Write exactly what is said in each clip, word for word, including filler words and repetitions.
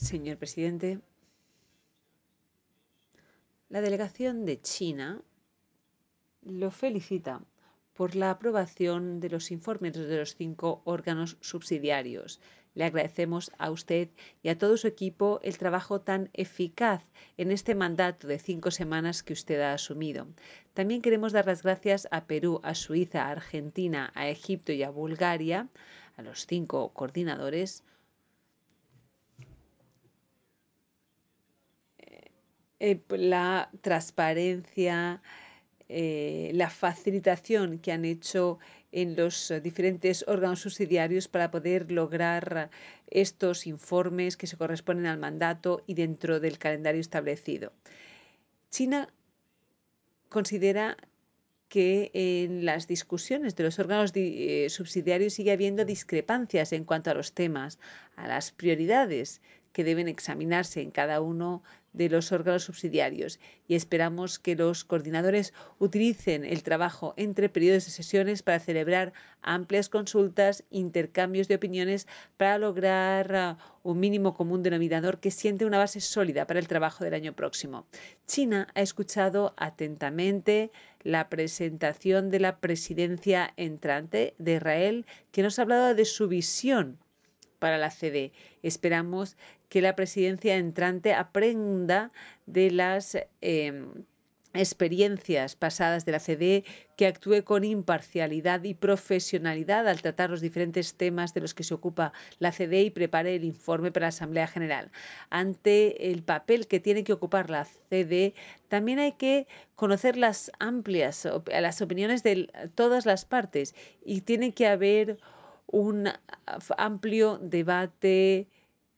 Señor presidente, la delegación de China lo felicita por la aprobación de los informes de los cinco órganos subsidiarios. Le agradecemos a usted y a todo su equipo el trabajo tan eficaz en este mandato de cinco semanas que usted ha asumido. También queremos dar las gracias a Perú, a Suiza, a Argentina, a Egipto y a Bulgaria, a los cinco coordinadores, eh, la transparencia, Eh, la facilitación que han hecho en los diferentes órganos subsidiarios para poder lograr estos informes que se corresponden al mandato y dentro del calendario establecido. China considera que en las discusiones de los órganos eh, subsidiarios sigue habiendo discrepancias en cuanto a los temas, a las prioridades que deben examinarse en cada uno de los órganos subsidiarios, y esperamos que los coordinadores utilicen el trabajo entre periodos de sesiones para celebrar amplias consultas, intercambios de opiniones para lograr uh, un mínimo común denominador que siente una base sólida para el trabajo del año próximo. China ha escuchado atentamente la presentación de la presidencia entrante de Israel, que nos ha hablado de su visión para la C D. Esperamos que la presidencia entrante aprenda de las eh, experiencias pasadas de la C D, que actúe con imparcialidad y profesionalidad al tratar los diferentes temas de los que se ocupa la C D y prepare el informe para la Asamblea General. Ante el papel que tiene que ocupar la C D, también hay que conocer las amplias, las opiniones de todas las partes, y tiene que haber un amplio debate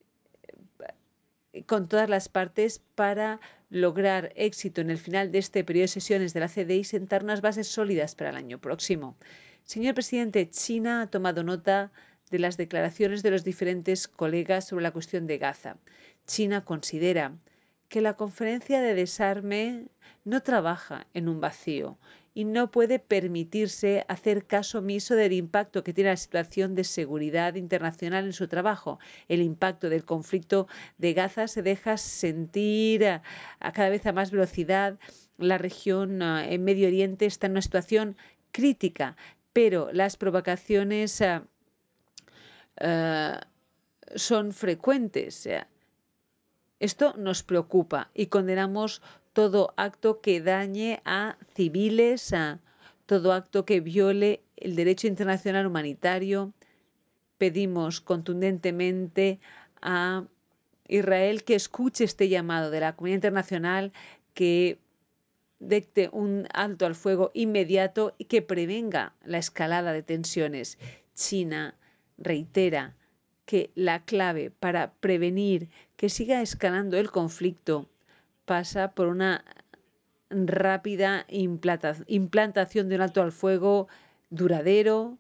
con todas las partes para lograr éxito en el final de este periodo de sesiones de la C D y sentar unas bases sólidas para el año próximo. Señor presidente, China ha tomado nota de las declaraciones de los diferentes colegas sobre la cuestión de Gaza. China considera que la conferencia de desarme no trabaja en un vacío y no puede permitirse hacer caso omiso del impacto que tiene la situación de seguridad internacional en su trabajo. El impacto del conflicto de Gaza se deja sentir a, a cada vez a más velocidad. La región uh, en Medio Oriente está en una situación crítica, pero las provocaciones uh, uh, son frecuentes. Esto nos preocupa y condenamos todo acto que dañe a civiles, a todo acto que viole el derecho internacional humanitario. Pedimos contundentemente a Israel que escuche este llamado de la comunidad internacional, que dicte un alto al fuego inmediato y que prevenga la escalada de tensiones. China reitera que la clave para prevenir que siga escalando el conflicto pasa por una rápida implantación de un alto al fuego duradero.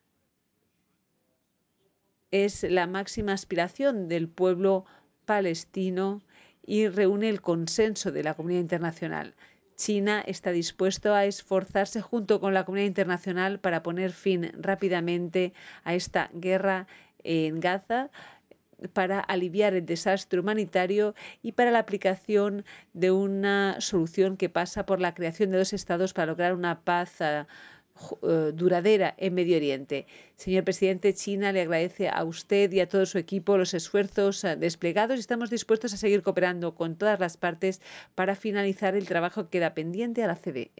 Es la máxima aspiración del pueblo palestino y reúne el consenso de la comunidad internacional. China está dispuesto a esforzarse junto con la comunidad internacional para poner fin rápidamente a esta guerra en Gaza, para aliviar el desastre humanitario y para la aplicación de una solución que pasa por la creación de dos estados para lograr una paz uh, duradera en Medio Oriente. Señor presidente, China le agradece a usted y a todo su equipo los esfuerzos uh, desplegados y estamos dispuestos a seguir cooperando con todas las partes para finalizar el trabajo que queda pendiente a la C D.